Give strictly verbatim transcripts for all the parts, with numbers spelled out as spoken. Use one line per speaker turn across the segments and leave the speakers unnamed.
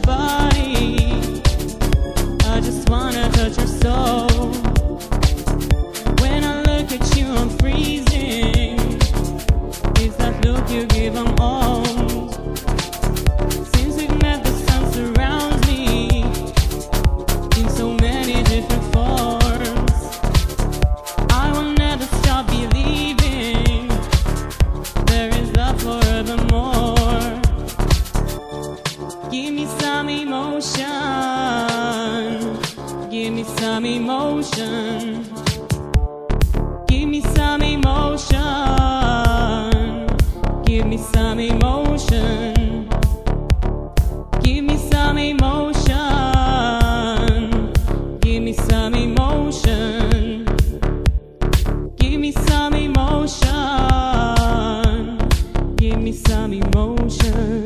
body. I just wanna touch your soul. When I look at you, I'm freezing. It's that look you give, I'm old. Since we've met, the sun surrounds me in so many different forms. I will never stop believing there is love forevermore. Give me some emotion. Give me some emotion. Give me some emotion. Give me some emotion. Give me some emotion. Give me some emotion. Give me some emotion. Give me some emotion.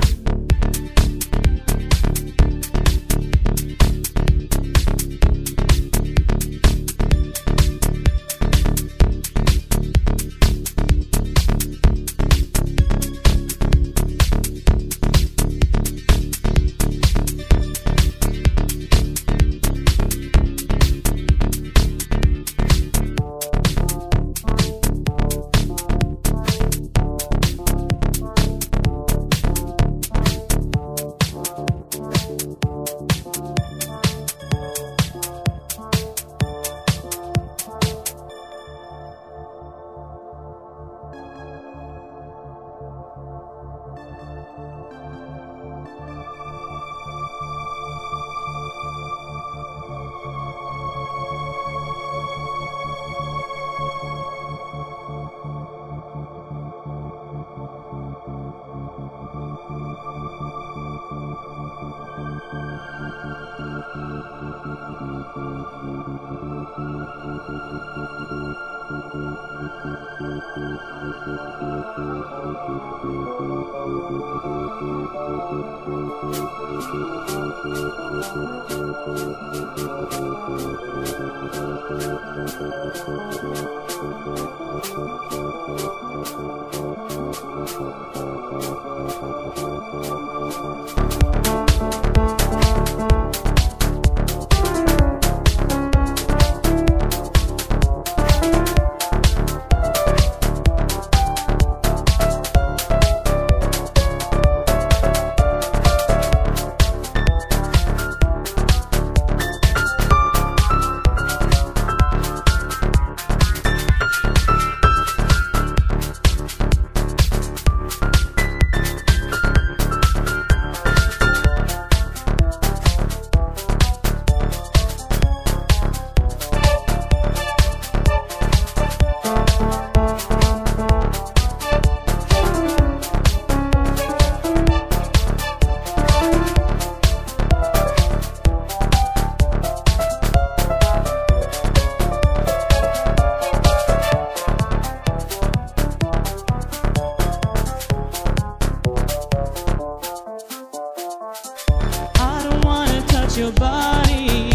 Your body,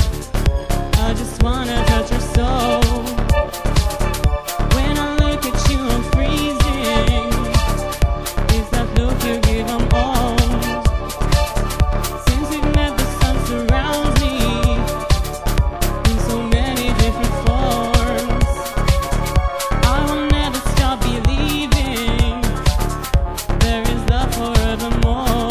I just wanna touch your soul. When I look at you, I'm freezing. It's that look you give, I'm old. Since we've met, the sun surrounds me in so many different forms. I will never stop believing there is love forevermore.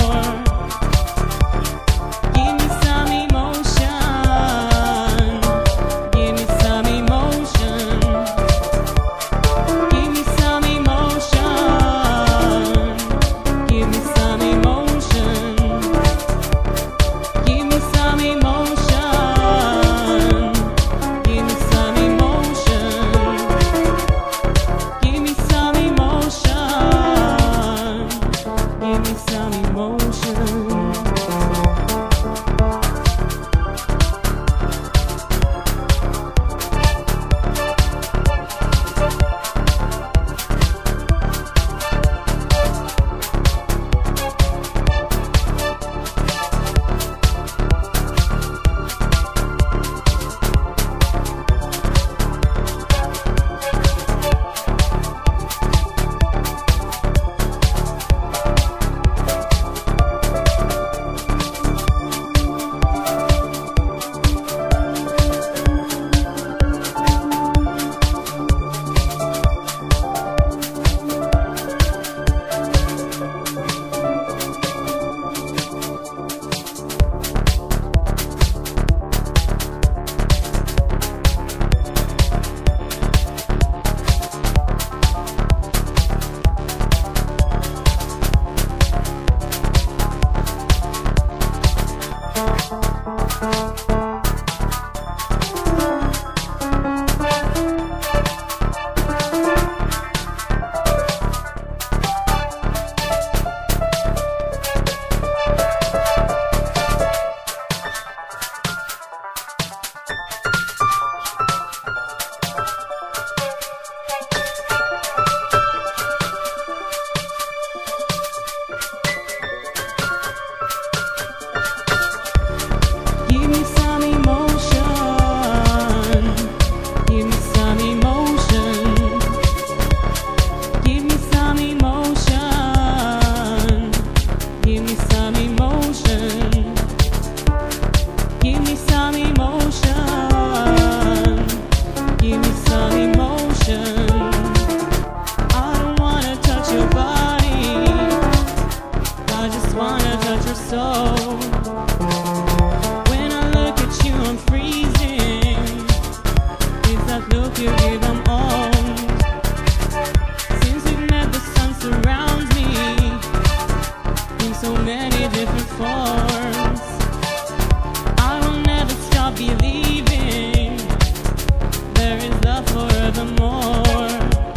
soul. When I look at you, I'm freezing. It's that look you give, I'm on. Since we met, the sun surrounds me in so many different forms. I will never stop believing there is love forevermore.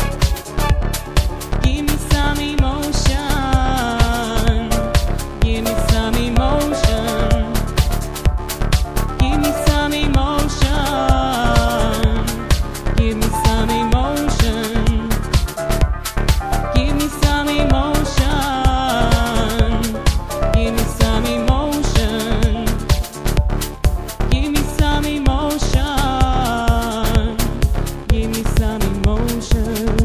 Give me some emotion, give me some emotion, give me some emotion, give me some emotion, give me some emotion, give me some emotion, give me some emotion, give me some emotion.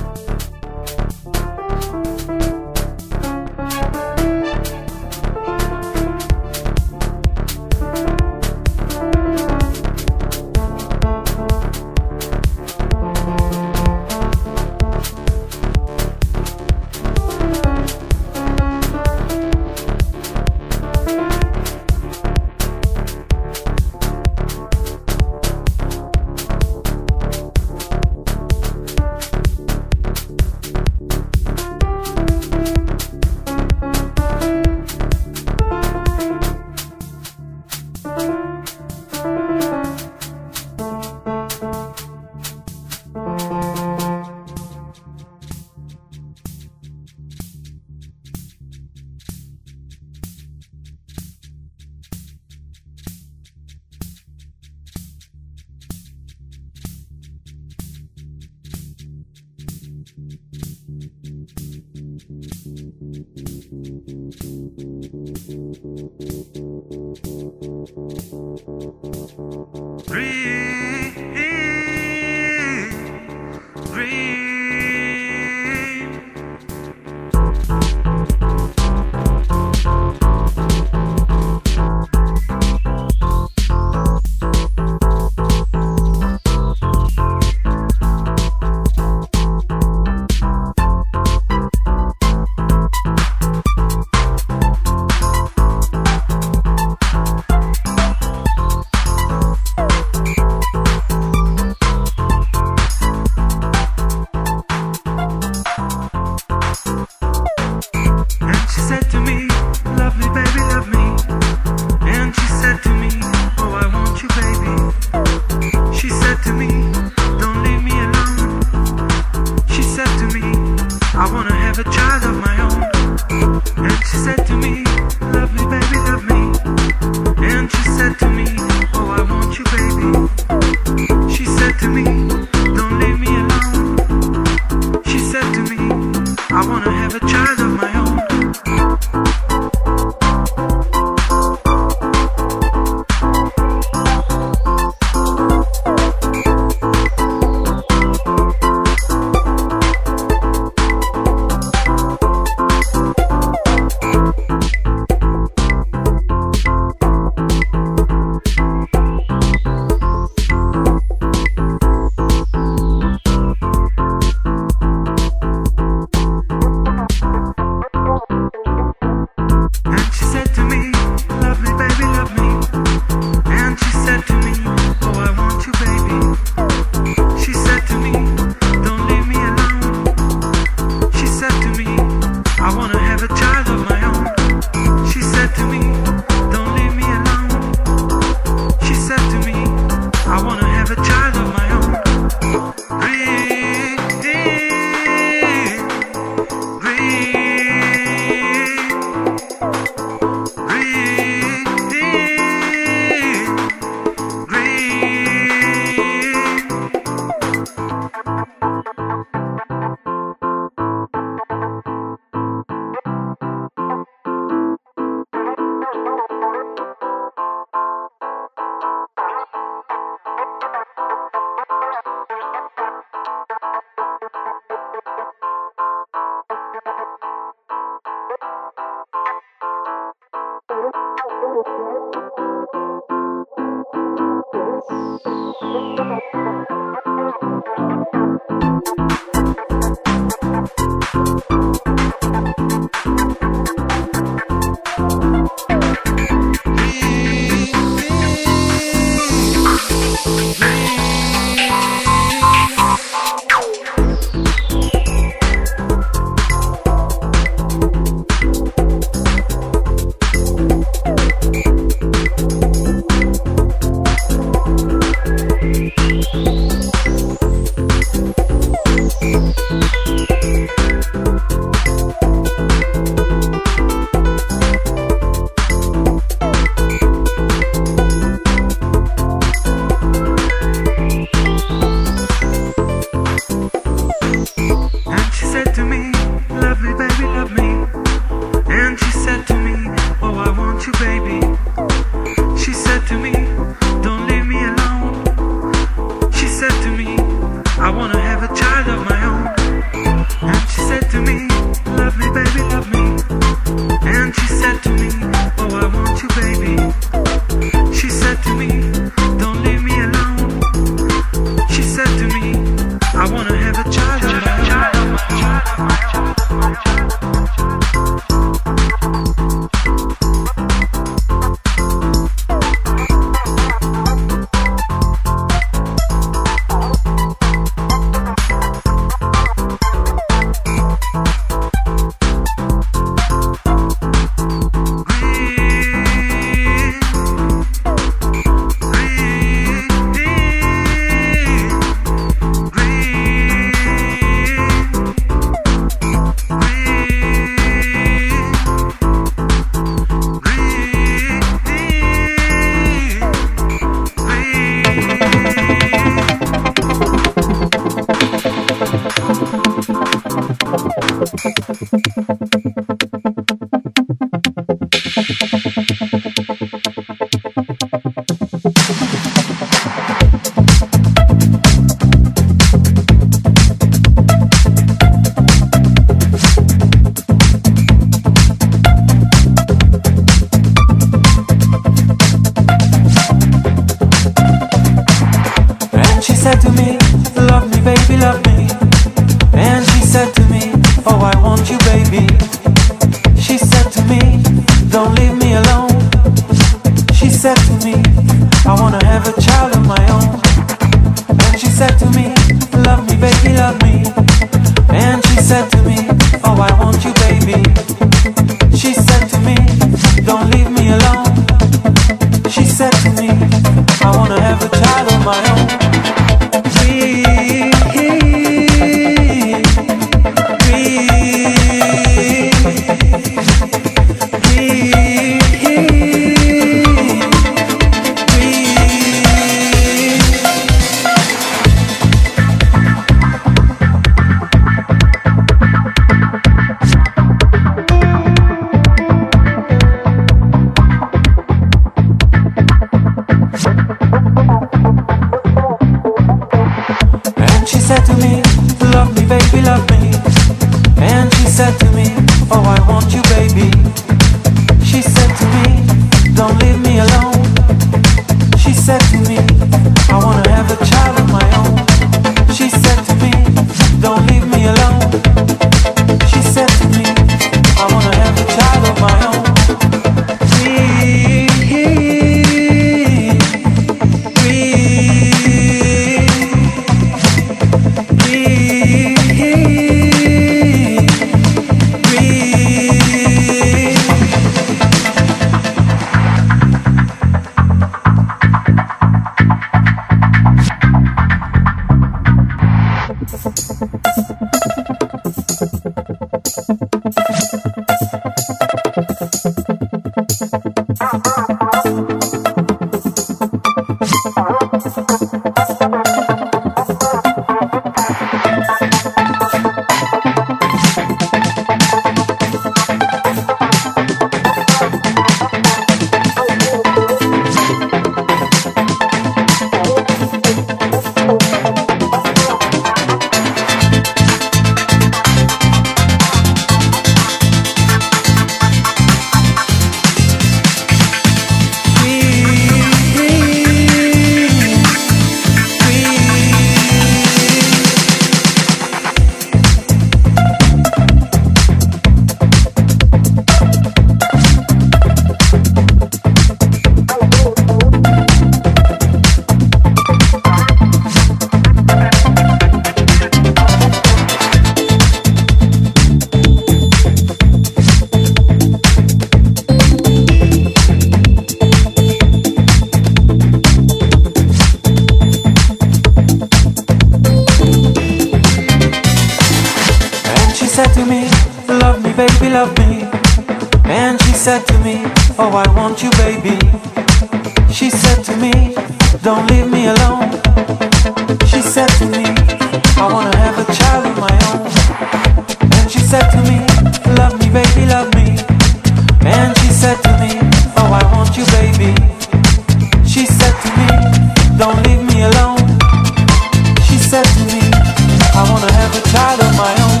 love me, baby, love me. And she said to me, oh, I want you, baby. She said to me, don't leave me alone. She said to me, I wanna have a child of my own. And she said to me, love me, baby, love me. And she said to me, oh, I want you, baby. She said to me, don't leave me alone. She said to me, I wanna have a child of my own.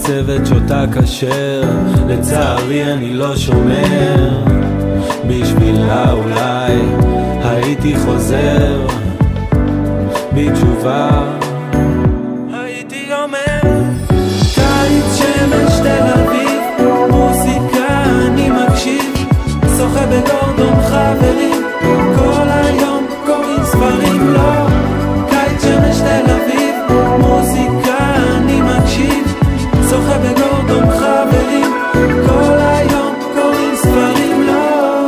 צוות שותה כשר, לצערי אני לא שומר, בשבילה אולי הייתי חוזר, בתשובה הייתי אומר קיץ שמש תל אביב, מוזיקה אני מקשיב, שוחה בגורדון חברים, כל היום קוראים ספרים. לא, קיץ שמש תל אביב, מוזיקה אני מקשיב, שוחה בגורדון חברים, כל היום קוראים ספרים. לא,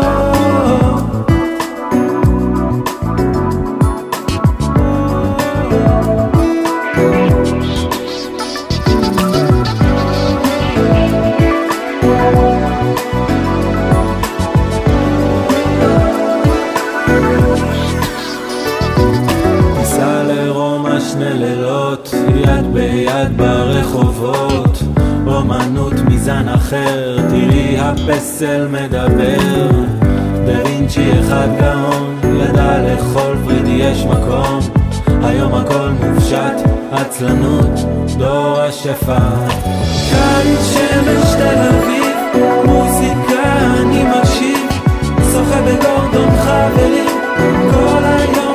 שני לילות יד ביד ברחובות, אומנות מזן אחר, תראי הפסל מדבר, דווינצ'י אחד גאון, ידע לכל וריד יש מקום, היום הכל מופשט, עצלנות, דור השפט. קיץ שמש תל אביב, מוזיקה אני מקשיב, שוחה בגורדון חברים, כל היום